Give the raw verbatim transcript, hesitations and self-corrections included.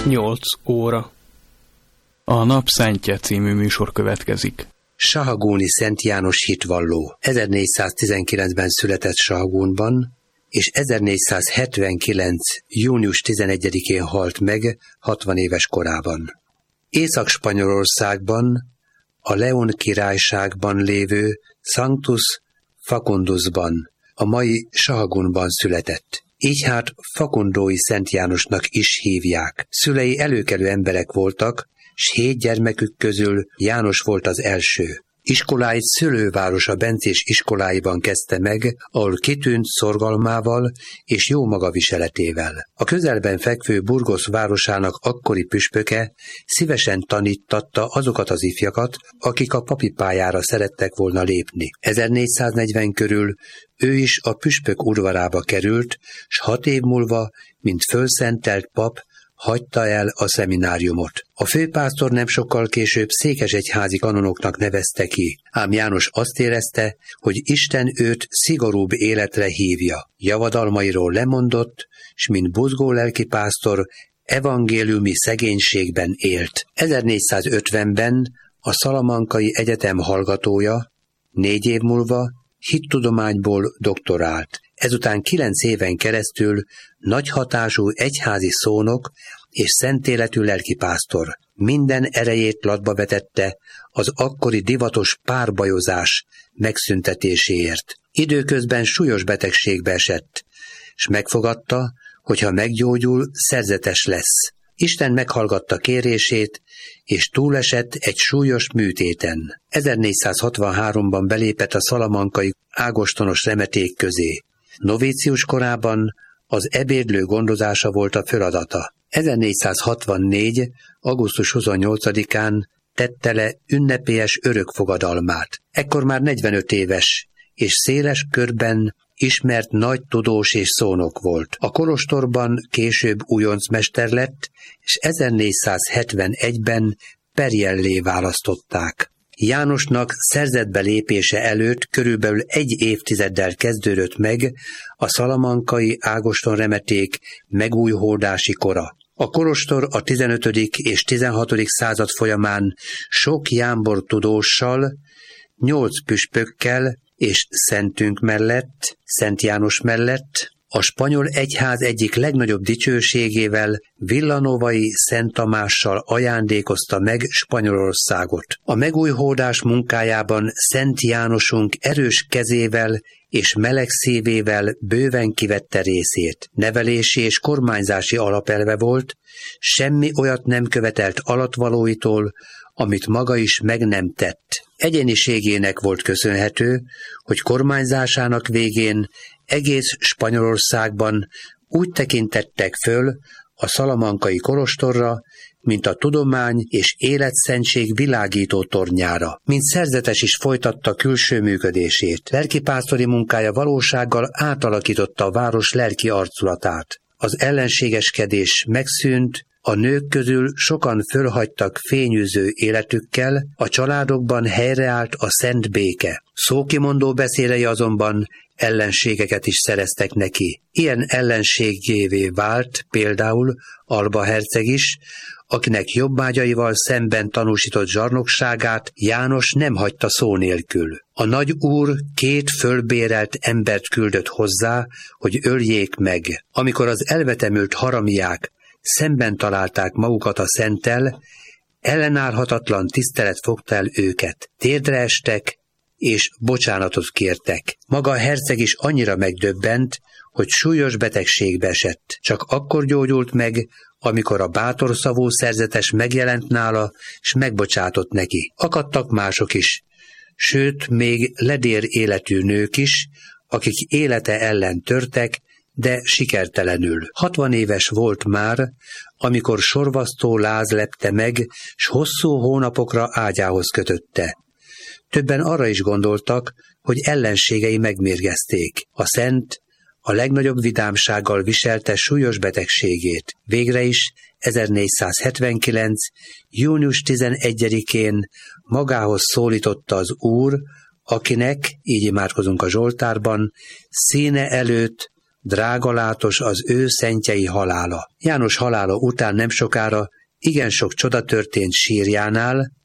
nyolc óra. A Nap Szentje című műsor következik. Sahagúni Szent János hitvalló ezernégyszáztizenkilencben született Sahagúnban, és ezernégyszázhetvenkilenc. június tizenegyedikén halt meg hatvan éves korában. Észak-Spanyolországban, a León királyságban lévő Sanctus Facundusban, a mai Sahagúnban született. Így hát Facundói Szent Jánosnak is hívják. Szülei előkelő emberek voltak, s hét gyermekük közül János volt az első. Iskoláit szülővárosa Bencés iskoláiban kezdte meg, ahol kitűnt szorgalmával és jó magaviseletével. A közelben fekvő Burgos városának akkori püspöke szívesen tanítatta azokat az ifjakat, akik a papi pályára szerettek volna lépni. ezernégyszáznegyven körül ő is a püspök udvarába került, s hat év múlva, mint fölszentelt pap, hagyta el a szemináriumot. A főpásztor nem sokkal később székesegyházi kanonoknak nevezte ki, ám János azt érezte, hogy Isten őt szigorúbb életre hívja. Javadalmairól lemondott, s mint buzgó lelkipásztor evangéliumi szegénységben élt. ezernégyszázötvenben a Szalamankai Egyetem hallgatója, négy év múlva hittudományból doktorált. Ezután kilenc éven keresztül nagy hatású egyházi szónok és szentéletű lelkipásztor. Minden erejét latba vetette az akkori divatos párbajozás megszüntetéséért. Időközben súlyos betegségbe esett, s megfogadta, hogy ha meggyógyul, szerzetes lesz. Isten meghallgatta kérését, és túlesett egy súlyos műtéten. ezernégyszázhatvanháromban belépett a szalamankai ágostonos remeték közé. Novícius korában az ebédlő gondozása volt a feladata. ezernégyszázhatvannégy. augusztus huszonnyolcadikán tette le ünnepélyes örökfogadalmát. Ekkor már negyvenöt éves, és széles körben ismert nagy tudós és szónok volt. A kolostorban később újoncmester lett, és ezernégyszázhetvenegyben perjellé választották. Jánosnak szerzetbe lépése előtt körülbelül egy évtizeddel kezdődött meg a szalamankai ágoston remeték megújhódási kora. A kolostor a tizenötödik és tizenhatodik század folyamán sok jámbor tudóssal, nyolc püspökkel és szentünk mellett, Szent János mellett, a spanyol egyház egyik legnagyobb dicsőségével, Villanovai Szent Tamással ajándékozta meg Spanyolországot. A megújhódás munkájában Szent Jánosunk erős kezével és meleg szívével bőven kivette részét. Nevelési és kormányzási alapelve volt, semmi olyat nem követelt alattvalóitól, amit maga is meg nem tett. Egyéniségének volt köszönhető, hogy kormányzásának végén egész Spanyolországban úgy tekintettek föl a szalamankai kolostorra, mint a tudomány és életszentség világító tornyára. Mint szerzetes is folytatta külső működését. Lelkipásztori munkája valósággal átalakította a város lelki arculatát. Az ellenségeskedés megszűnt, a nők közül sokan fölhagytak fényűző életükkel, a családokban helyreállt a szent béke. Szókimondó beszédei azonban ellenségeket is szereztek neki. Ilyen ellenségévé vált például Alba herceg is, akinek jobbágyaival szemben tanúsított zsarnokságát János nem hagyta szó nélkül. A nagy úr két fölbérelt embert küldött hozzá, hogy öljék meg. Amikor az elvetemült haramiák szemben találták magukat a szenttel, ellenállhatatlan tisztelet fogta el őket. Térdre estek, és bocsánatot kértek. Maga a herceg is annyira megdöbbent, hogy súlyos betegségbe esett. Csak akkor gyógyult meg, amikor a bátor szavú szerzetes megjelent nála, s megbocsátott neki. Akadtak mások is, sőt, még ledér életű nők is, akik élete ellen törtek, de sikertelenül. Hatvan éves volt már, amikor sorvasztó láz lepte meg, s hosszú hónapokra ágyához kötötte. Többen arra is gondoltak, hogy ellenségei megmérgezték. A szent a legnagyobb vidámsággal viselte súlyos betegségét. Végre is ezernégyszázhetvenkilenc. június tizenegyedikén magához szólította az Úr, akinek, így imádkozunk a Zsoltárban, színe előtt drágalátos az ő szentjei halála. János halála után nem sokára igen sok csoda történt sírjánál,